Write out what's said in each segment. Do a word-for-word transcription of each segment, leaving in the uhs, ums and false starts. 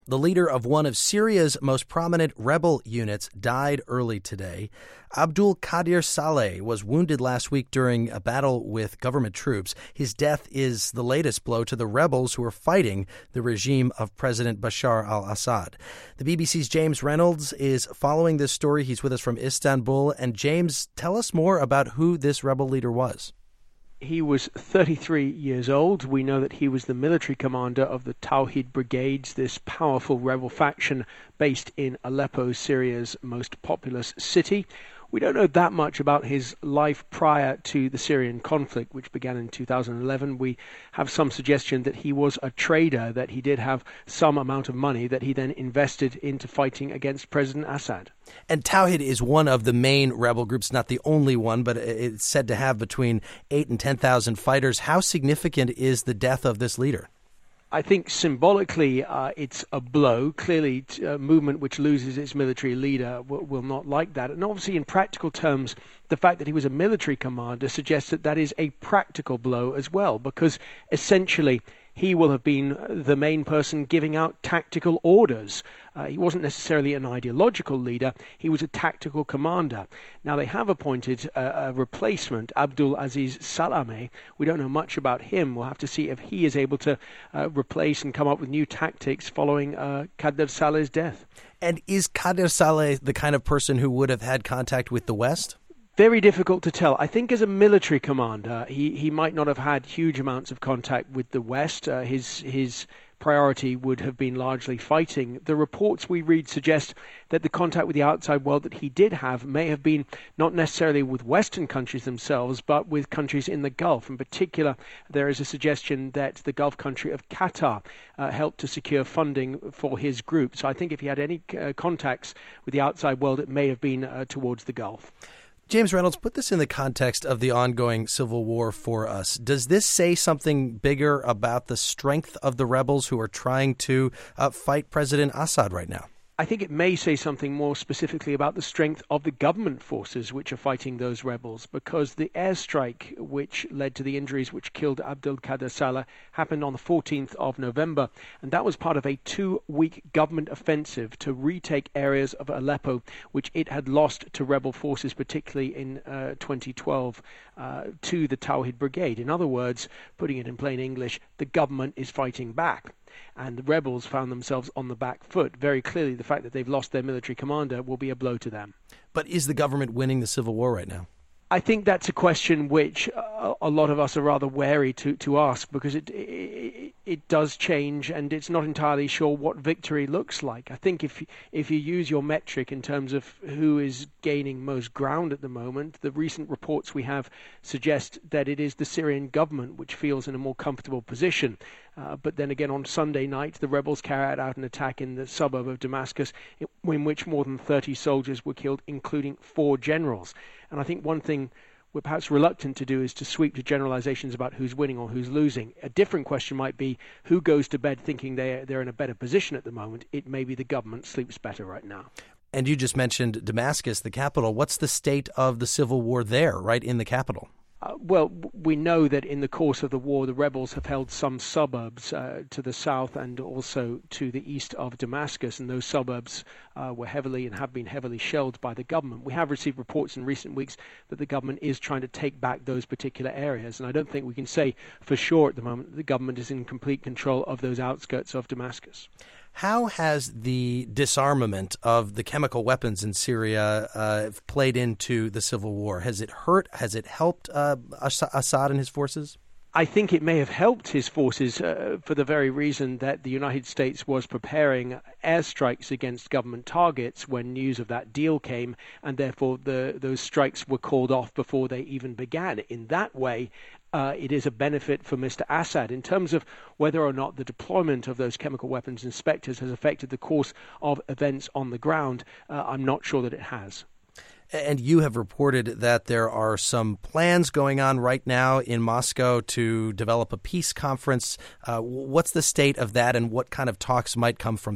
The leader of one of Syria's most prominent rebel units died early today. Abdul Qadir Saleh was wounded last week during a battle with government troops. His death is the latest blow to the rebels who are fighting the regime of President Bashar al-Assad. The B B C's James Reynolds is following this story. He's with us from Istanbul. And James, tell us more about who this rebel leader was. He was thirty-three years old. We know that he was the military commander of the Tawhid Brigades, this powerful rebel faction based in Aleppo, Syria's most populous city. We don't know that much about his life prior to the Syrian conflict, which began in two thousand eleven. We have some suggestion that he was a trader, that he did have some amount of money that he then invested into fighting against President Assad. And Tawhid is one of the main rebel groups, not the only one, but it's said to have between eight and ten thousand fighters. How significant is the death of this leader? I think symbolically uh, it's a blow. Clearly, a movement which loses its military leader will, will not like that. And obviously, in practical terms, the fact that he was a military commander suggests that that is a practical blow as well, because essentially he will have been the main person giving out tactical orders. Uh, he wasn't necessarily an ideological leader. He was a tactical commander. Now, they have appointed a, a replacement, Abdul Aziz Salameh. We don't know much about him. We'll have to see if he is able to uh, replace and come up with new tactics following uh, Qadir Saleh's death. And is Qadir Saleh the kind of person who would have had contact with the West? Very difficult to tell. I think as a military commander, he, he might not have had huge amounts of contact with the West. Uh, his his priority would have been largely fighting. The reports we read suggest that the contact with the outside world that he did have may have been not necessarily with Western countries themselves, but with countries in the Gulf. In particular, there is a suggestion that the Gulf country of Qatar uh, helped to secure funding for his group. So I think if he had any uh, contacts with the outside world, it may have been uh, towards the Gulf. James Reynolds, put this in the context of the ongoing civil war for us. Does this say something bigger about the strength of the rebels who are trying to uh, fight President Assad right now? I think it may say something more specifically about the strength of the government forces which are fighting those rebels, because the airstrike which led to the injuries which killed Abdul Qadir Saleh happened on the fourteenth of November, and that was part of a two-week government offensive to retake areas of Aleppo which it had lost to rebel forces, particularly in uh, twenty twelve, uh, to the Tawhid Brigade. In other words, putting it in plain English, the government is fighting back. And the rebels found themselves on the back foot. Very clearly, the fact that they've lost their military commander will be a blow to them. But is the government winning the civil war right now? I think that's a question which a, a lot of us are rather wary to, to ask, because it, it it does change, and it's not entirely sure what victory looks like. I think if if you use your metric in terms of who is gaining most ground at the moment, the recent reports we have suggest that it is the Syrian government which feels in a more comfortable position. Uh, but then again, on Sunday night, the rebels carried out an attack in the suburb of Damascus in, in which more than thirty soldiers were killed, including four generals. And I think one thing we're perhaps reluctant to do is to sweep to generalizations about who's winning or who's losing. A different question might be who goes to bed thinking they're, they're in a better position at the moment. It may be the government sleeps better right now. And you just mentioned Damascus, the capital. What's the state of the civil war there, right in the capital? Uh, well, we know that in the course of the war, the rebels have held some suburbs uh, to the south and also to the east of Damascus, and those suburbs uh, were heavily and have been heavily shelled by the government. We have received reports in recent weeks that the government is trying to take back those particular areas, and I don't think we can say for sure at the moment that the government is in complete control of those outskirts of Damascus. How has the disarmament of the chemical weapons in Syria uh, played into the civil war? Has it hurt? Has it helped uh, Assad and his forces? I think it may have helped his forces uh, for the very reason that the United States was preparing airstrikes against government targets when news of that deal came, and therefore the, those strikes were called off before they even began. In that way, Uh, it is a benefit for Mister Assad. In terms of whether or not the deployment of those chemical weapons inspectors has affected the course of events on the ground, uh, I'm not sure that it has. And you have reported that there are some plans going on right now in Moscow to develop a peace conference. Uh, what's the state of that, and what kind of talks might come from that?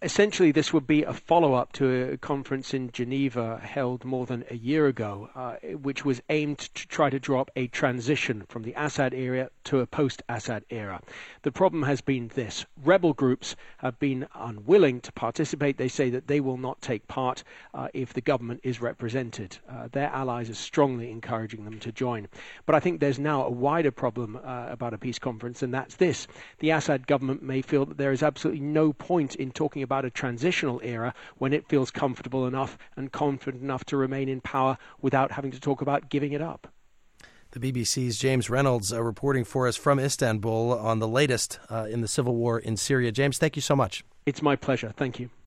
essentially, this would be a follow-up to a conference in Geneva held more than a year ago, uh, which was aimed to try to draw up a transition from the Assad era to a post-Assad era. The problem has been this. Rebel groups have been unwilling to participate. They say that they will not take part uh, if the government is represented. Uh, their allies are strongly encouraging them to join. But I think there's now a wider problem uh, about a peace conference, and that's this. The Assad government may feel that there is absolutely no point in talking about a transitional era when it feels comfortable enough and confident enough to remain in power without having to talk about giving it up. The B B C's James Reynolds uh, reporting for us from Istanbul on the latest uh, in the civil war in Syria. James, thank you so much. It's my pleasure. Thank you.